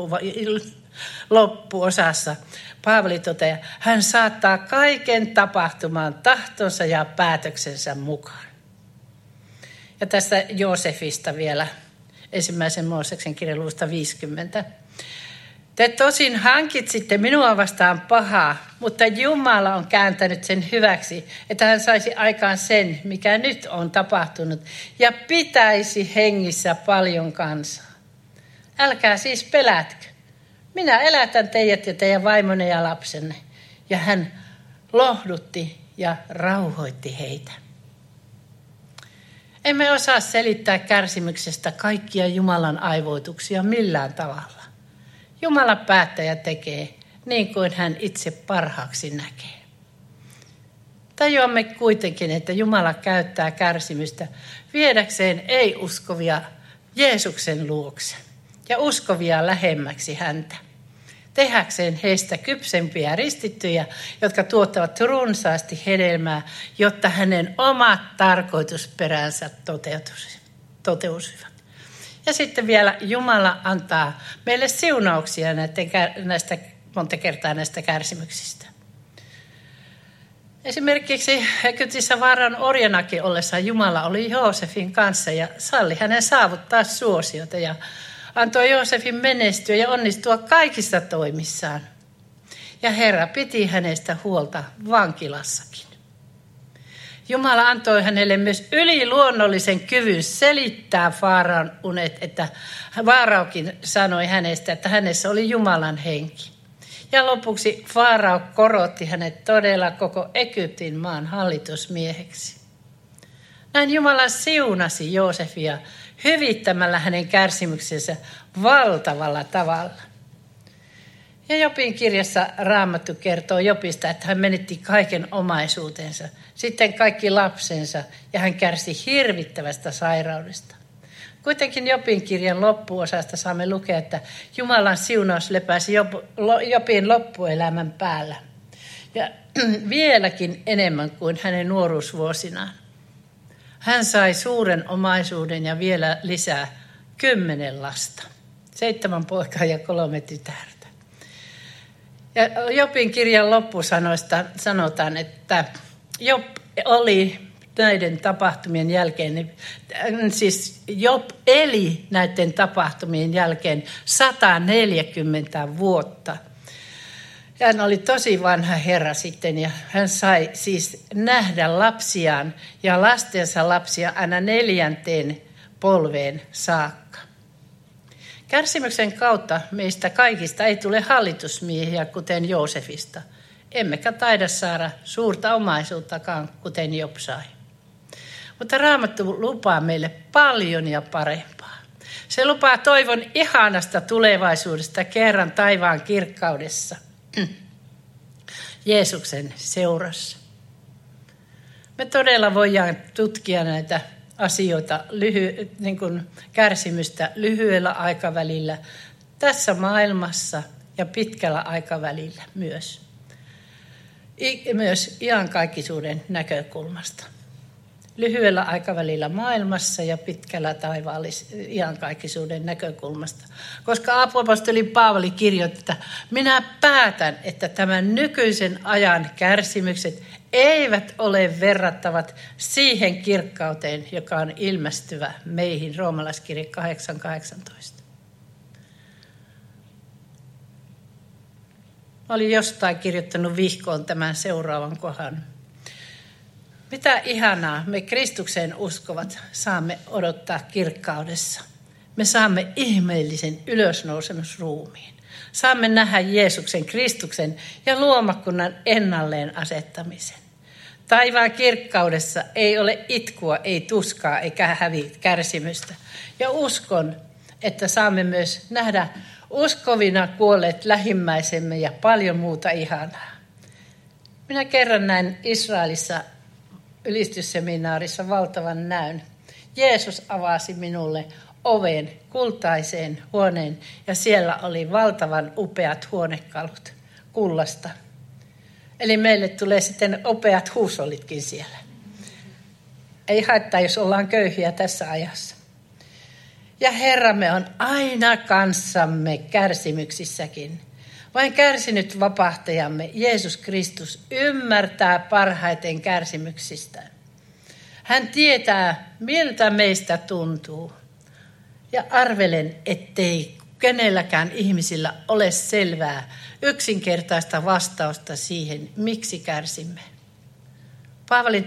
loppuosassa Paavali toteaa, hän saattaa kaiken tapahtumaan tahtonsa ja päätöksensä mukaan. Ja tästä Joosefista vielä, 1. Mooseksen kirjan luvusta 50. Te tosin hankitsitte minua vastaan pahaa, mutta Jumala on kääntänyt sen hyväksi, että hän saisi aikaan sen, mikä nyt on tapahtunut, ja pitäisi hengissä paljon kansaa. Älkää siis pelätkö. Minä elätän teidät ja teidän vaimonne ja lapsenne. Ja hän lohdutti ja rauhoitti heitä. Emme osaa selittää kärsimyksestä kaikkia Jumalan aivoituksia millään tavalla. Jumala päättää ja tekee niin kuin hän itse parhaaksi näkee. Tajuamme kuitenkin, että Jumala käyttää kärsimystä viedäkseen ei-uskovia Jeesuksen luokse ja uskovia lähemmäksi häntä. Tehäkseen heistä kypsempiä ristittyjä, jotka tuottavat runsaasti hedelmää, jotta hänen omat tarkoitusperänsä toteutuisivat. Ja sitten vielä Jumala antaa meille siunauksia näistä monta kertaa näistä kärsimyksistä. Esimerkiksi Egyptissä Faraon orjanakin ollessa Jumala oli Joosefin kanssa ja salli hänen saavuttaa suosiota ja antoi Joosefin menestyä ja onnistua kaikissa toimissaan. Ja Herra piti hänestä huolta vankilassakin. Jumala antoi hänelle myös yliluonnollisen kyvyn selittää Faraon unet, että Faaraokin sanoi hänestä, että hänessä oli Jumalan henki. Ja lopuksi Faarao korotti hänet todella koko Egyptin maan hallitusmieheksi. Näin Jumala siunasi Joosefia hyvittämällä hänen kärsimyksensä valtavalla tavalla. Ja Jobin kirjassa Raamattu kertoo Jobista, että hän menetti kaiken omaisuutensa, sitten kaikki lapsensa ja hän kärsi hirvittävästä sairaudesta. Kuitenkin Jobin kirjan loppuosasta saamme lukea, että Jumalan siunaus lepäsi Jobin loppuelämän päällä ja vieläkin enemmän kuin hänen nuoruusvuosinaan. Hän sai suuren omaisuuden ja vielä lisää 10 lasta, 7 poikaa ja 3 tytärtä. Ja Jobin kirjan loppusanoista sanotaan, että Job oli näiden tapahtumien jälkeen, siis Job eli näiden tapahtumien jälkeen 140 vuotta. Hän oli tosi vanha herra sitten ja hän sai siis nähdä lapsiaan ja lastensa lapsia aina 4. polveen saakka. Kärsimyksen kautta meistä kaikista ei tule hallitusmiehiä, kuten Joosefista. Emmekä taida saada suurta omaisuuttakaan, kuten Job sai. Mutta Raamattu lupaa meille paljon ja parempaa. Se lupaa toivon ihanasta tulevaisuudesta kerran taivaan kirkkaudessa. Jeesuksen seurassa. Me todella voidaan tutkia näitä asioita, niin kuin kärsimystä lyhyellä aikavälillä tässä maailmassa ja pitkällä aikavälillä myös. Myös iankaikkisuuden näkökulmasta. Lyhyellä aikavälillä maailmassa ja pitkällä iankaikkisuuden näkökulmasta. Koska apostoli Paavali kirjoitti, että minä päätän, että tämän nykyisen ajan kärsimykset eivät ole verrattavat siihen kirkkauteen, joka on ilmestyvä meihin, roomalaiskirje 8:18. Mä olin jostain kirjoittanut vihkoon tämän seuraavan kohdan. Mitä ihanaa me Kristukseen uskovat saamme odottaa kirkkaudessa. Me saamme ihmeellisen ylösnousemusruumiin. Saamme nähdä Jeesuksen, Kristuksen ja luomakunnan ennalleen asettamisen. Taivaan kirkkaudessa ei ole itkua, ei tuskaa eikä kärsimystä. Ja uskon, että saamme myös nähdä uskovina kuolleet lähimmäisemme ja paljon muuta ihanaa. Minä kerran näin Israelissa ylistysseminaarissa valtavan näyn. Jeesus avasi minulle oven kultaiseen huoneen ja siellä oli valtavan upeat huonekalut kullasta. Eli meille tulee sitten upeat huusollitkin siellä. Ei haittaa, jos ollaan köyhiä tässä ajassa. Ja Herramme on aina kanssamme kärsimyksissäkin. Vain kärsinyt vapahtajamme Jeesus Kristus ymmärtää parhaiten kärsimyksistään. Hän tietää, miltä meistä tuntuu. Ja arvelen, ettei kenelläkään ihmisillä ole selvää, yksinkertaista vastausta siihen, miksi kärsimme. Paavalin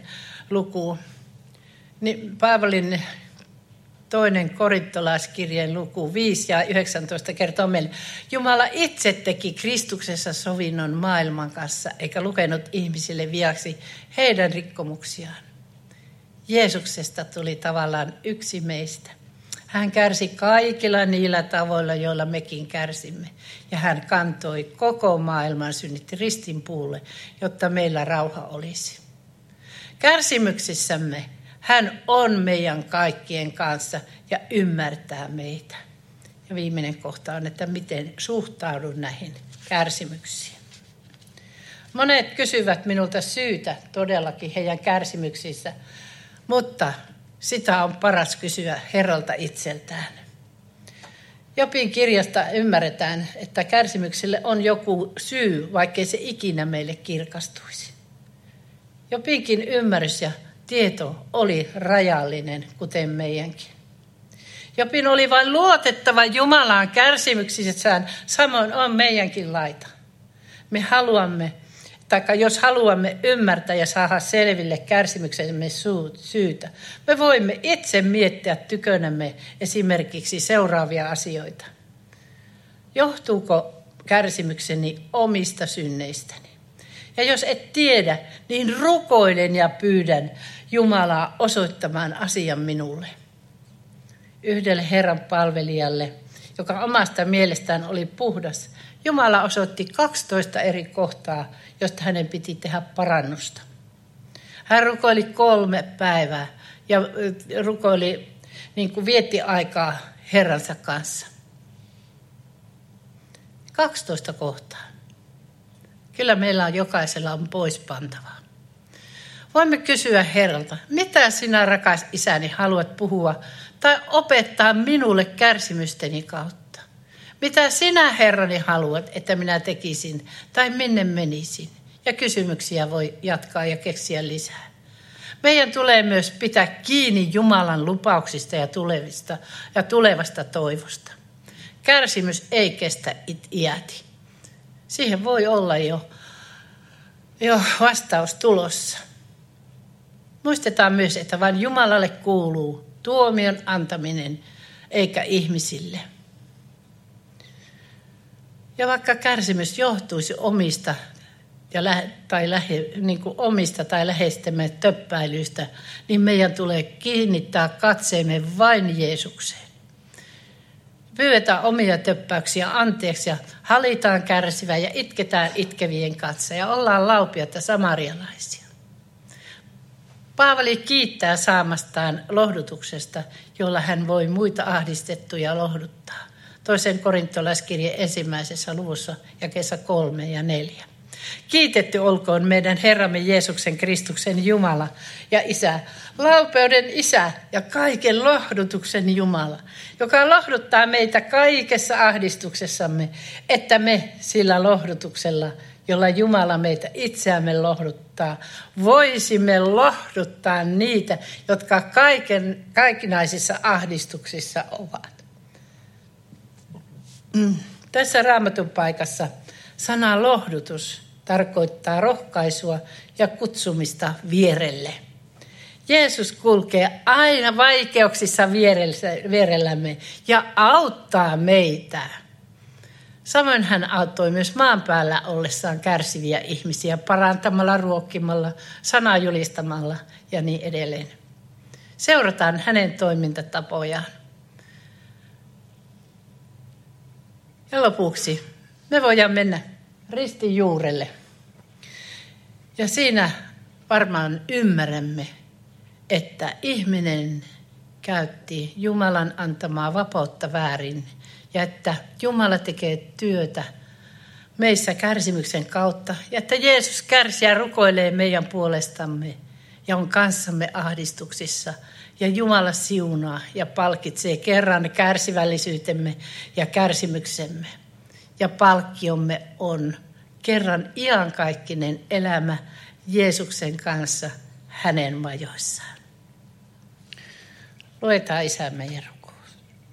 toinen korintolaiskirjeen luku 5 ja 19 kertoo meille. Jumala itse teki Kristuksessa sovinnon maailman kanssa, eikä lukenut ihmisille viaksi heidän rikkomuksiaan. Jeesuksesta tuli tavallaan yksi meistä. Hän kärsi kaikilla niillä tavoilla, joilla mekin kärsimme. Ja hän kantoi koko maailman synnytti ristinpuulle, jotta meillä rauha olisi. Kärsimyksissämme hän on meidän kaikkien kanssa ja ymmärtää meitä. Ja viimeinen kohta on, että miten suhtaudun näihin kärsimyksiin. Monet kysyvät minulta syytä todellakin heidän kärsimyksissä, mutta sitä on paras kysyä Herralta itseltään. Jobin kirjasta ymmärretään, että kärsimykselle on joku syy, vaikkei se ikinä meille kirkastuisi. Jobinkin ymmärrys ja tieto oli rajallinen, kuten meidänkin. Jobin oli vain luotettava Jumalaan kärsimyksissään, samoin on meidänkin laita. Jos haluamme ymmärtää ja saada selville kärsimyksemme syytä, me voimme itse miettiä tykönämme esimerkiksi seuraavia asioita. Johtuuko kärsimykseni omista synneistäni? Ja jos et tiedä, niin rukoilen ja pyydän Jumalaa osoittamaan asian minulle. Yhdelle Herran palvelijalle, joka omasta mielestään oli puhdas, Jumala osoitti 12 eri kohtaa, josta hänen piti tehdä parannusta. Hän rukoili 3 päivää ja vietti aikaa Herransa kanssa. 12 kohtaa. Kyllä meillä on jokaisella on pois pantavaa. Voimme kysyä Herralta, mitä sinä rakas isäni haluat puhua tai opettaa minulle kärsimysteni kautta? Mitä sinä Herrani haluat, että minä tekisin tai minne menisin? Ja kysymyksiä voi jatkaa ja keksiä lisää. Meidän tulee myös pitää kiinni Jumalan lupauksista ja tulevasta toivosta. Kärsimys ei kestä iäti. Siihen voi olla jo vastaus tulossa. Muistetaan myös, että vain Jumalalle kuuluu tuomion antaminen eikä ihmisille. Ja vaikka kärsimys johtuisi omista tai läheistemme töppäilyistä, niin meidän tulee kiinnittää katseemme vain Jeesukseen. Pyydetään omia töppäyksiä anteeksi ja halitaan kärsivää ja itketään itkevien kanssa ja ollaan laupiaita samarialaisia. Paavali kiittää saamastaan lohdutuksesta, jolla hän voi muita ahdistettuja lohduttaa. 2. korintolaiskirje 1. luvussa jakeessa 3 ja 4. Kiitetty olkoon meidän Herramme Jeesuksen Kristuksen Jumala ja Isä, laupeuden Isä ja kaiken lohdutuksen Jumala, joka lohduttaa meitä kaikessa ahdistuksessamme, että me sillä lohdutuksella, jolla Jumala meitä itseämme lohduttaa, voisimme lohduttaa niitä, jotka kaikinaisissa ahdistuksissa ovat. Tässä Raamatun paikassa sana lohdutus tarkoittaa rohkaisua ja kutsumista vierelle. Jeesus kulkee aina vaikeuksissa vierellämme ja auttaa meitä. Samoin hän auttoi myös maan päällä ollessaan kärsiviä ihmisiä parantamalla, ruokkimalla, sanaa julistamalla ja niin edelleen. Seurataan hänen toimintatapojaan. Ja lopuksi me voidaan mennä ristin juurelle. Ja siinä varmaan ymmärrämme, että ihminen käytti Jumalan antamaa vapautta väärin ja että Jumala tekee työtä meissä kärsimyksen kautta ja että Jeesus kärsii ja rukoilee meidän puolestamme ja on kanssamme ahdistuksissa ja Jumala siunaa ja palkitsee kerran kärsivällisyytemme ja kärsimyksemme. Ja palkkiomme on kerran iankaikkinen elämä Jeesuksen kanssa hänen majoissaan. Luetaan Isä meidän rukous.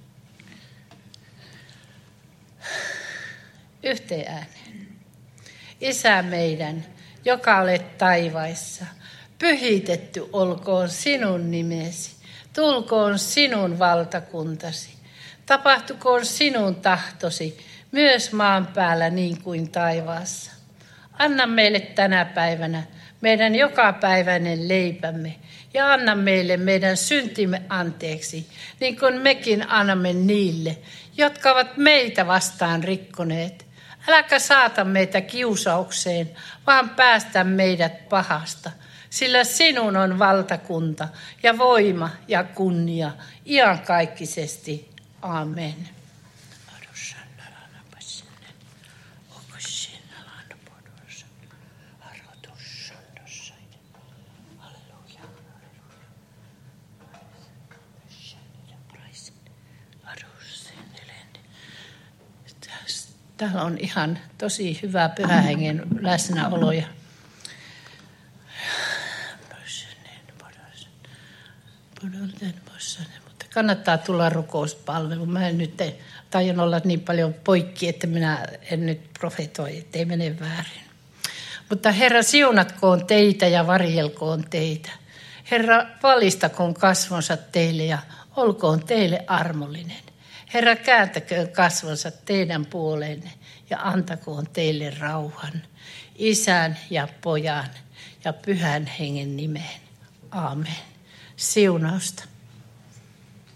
Yhteen ääneen. Isä meidän, joka olet taivaissa, pyhitetty olkoon sinun nimesi, tulkoon sinun valtakuntasi, tapahtukoon sinun tahtosi, myös maan päällä niin kuin taivaassa. Anna meille tänä päivänä meidän jokapäiväinen leipämme ja anna meille meidän syntimme anteeksi, niin kuin mekin annamme niille, jotka ovat meitä vastaan rikkoneet. Äläkä saata meitä kiusaukseen, vaan päästä meidät pahasta, sillä sinun on valtakunta ja voima ja kunnia iankaikkisesti. Amen. Täällä on ihan tosi hyvä Pyhän Hengen läsnäolo. Mutta kannattaa tulla rukouspalveluun. Mä en nyt taian olla niin paljon poikki, että minä en nyt profetoi, ettei mene väärin. Mutta Herra, siunatkoon teitä ja varjelkoon teitä. Herra, valistakoon kasvonsa teille ja olkoon teille armollinen. Herra, kääntäköön kasvonsa teidän puoleenne ja antakoon teille rauhan, Isän ja Pojan ja Pyhän Hengen nimeen. Aamen. Siunausta.